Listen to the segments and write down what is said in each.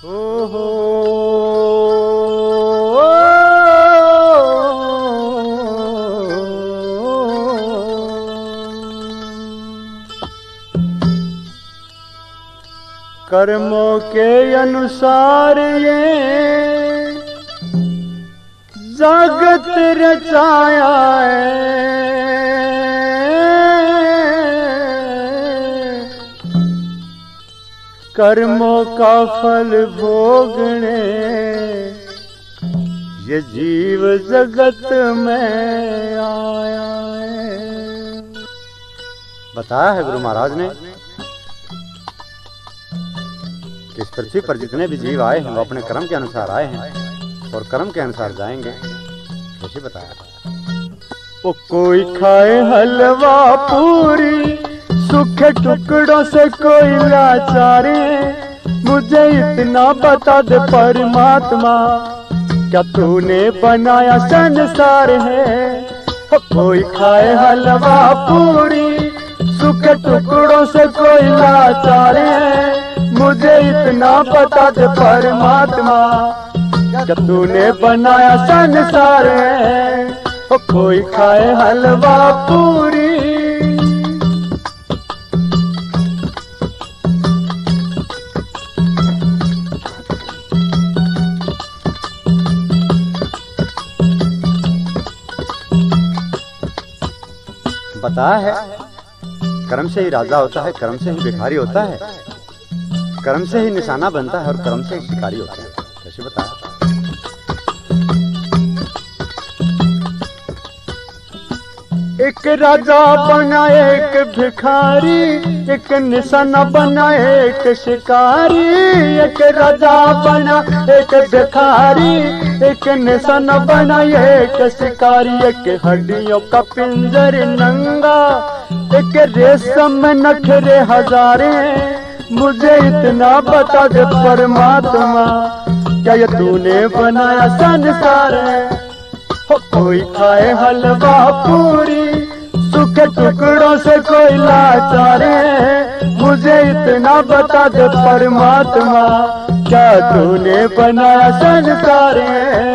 ओहो कर्मों के अनुसार ये जगत रचाया है, कर्मों का फल भोगने ये जीव जगत में आया है। बताया है गुरु महाराज ने इस पृथ्वी पर जितने भी जीव आए हैं वो अपने कर्म के अनुसार आए हैं और कर्म के अनुसार जाएंगे। कैसे बताया? वो कोई खाए हलवा पूरी सूखे टुकड़ों से कोई लाचारे, मुझे इतना बता दे परमात्मा क्या तूने बनाया संसार है। वो कोई खाए हलवा पूरी सूखे टुकड़ों से कोई लाचारे, मुझे इतना बता दे परमात्मा क्या तूने बनाया संसार है। ओ कोई खाए हलवा पूरी बताया है कर्म से ही राजा होता है, कर्म से ही भिखारी होता है, कर्म से ही निशाना बनता है और कर्म से ही शिकारी होता है। कैसे बताया? एक राजा बना एक भिखारी, एक निशाना बना एक शिकारी। एक राजा बना एक भिखारी, एक निशाना बना एक शिकारी। एक हड्डियों का पिंजर नंगा, एक रेशम में नखरे हजारे, मुझे इतना बता दे परमात्मा क्या ये तूने बनाया संसार है। कोई खाए हलवा पूरी सूखे टुकड़ों से कोई लाचार है, मुझे इतना बता दे परमात्मा क्या तूने बनाया संसार है।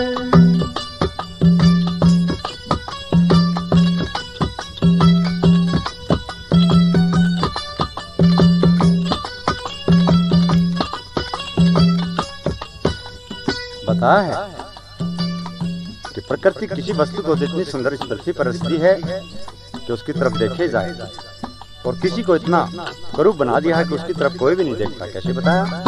बताया है कि प्रकृति किसी वस्तु को जितनी सुंदर इस पृथ्वी पर रचती है कि उसकी तरफ देखे जाए, और किसी को इतना करूप बना दिया है कि उसकी तरफ कोई भी नहीं देखता। कैसे बताया?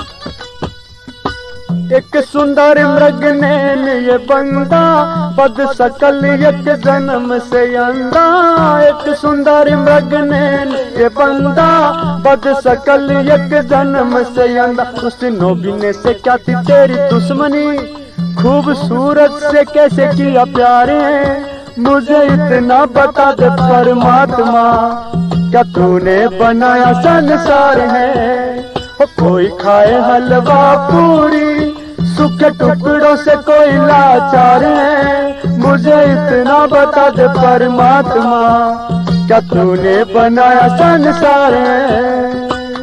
एक सुंदर मृग ने ये बंदा बद सकल एक जन्म से अंधा। एक सुंदर मृग ने ये बंदा बद सकल एक जन्म से अंधा। उस नोबिने से क्या थी तेरी दुश्मनी, खूबसूरत से कैसे किया प्यारे, मुझे इतना बता दे परमात्मा क्या तूने बनाया संसार है। कोई खाए हलवा पूरी सूखे टुकड़ों से कोई लाचार है, मुझे इतना बता दे परमात्मा क्या तूने बनाया संसार है।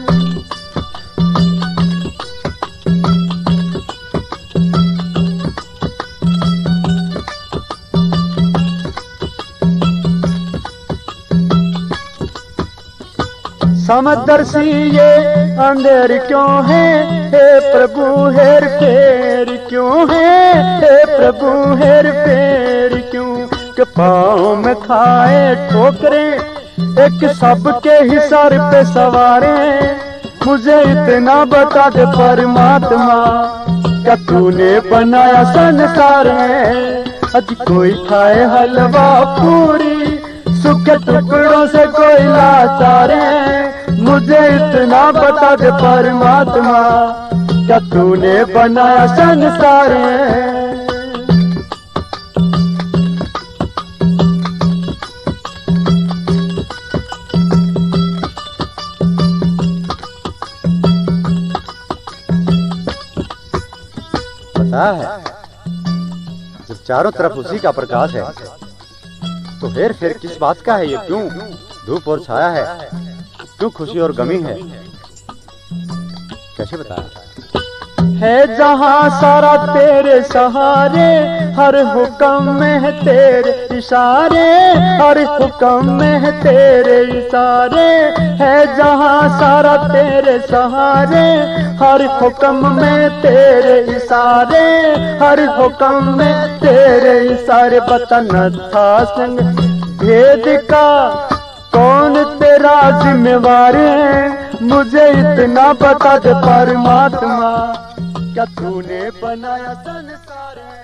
समदर्शी ये अंधेर क्यों है, हे प्रभु हेर फेर क्यों है, हे प्रभु हेर फेर क्यों। के पाँव में खाए ठोकरे एक सबके ही सर पे सवारे, मुझे इतना बता दे परमात्मा क्या तूने बनाया संसार है। आज कोई खाए हलवा पूरी सूखे टुकड़ों से कोई लाचार है, मुझे इतना बता दे परमात्मा क्या तूने बनाया संसार है। पता है जब चारों तरफ उसी का प्रकाश है तो फिर किस बात का है ये, क्यों धूप और छाया है, क्यों खुशी और गमी है। कैसे बताया? है जहां सारा तेरे सहारे, हर हुक्म में है तेरे इशारे, हर हुक्म में है तेरे इशारे। है जहां सारा तेरे सहारे, हर हुक्म में तेरे इशारे, हर हुक्म में तेरे इशारे। बता नत्था सिंह भेद का कौन तेरा जिम्मेवार है, मुझे इतना बता दे परमात्मा, क्या तूने बनाया संसार।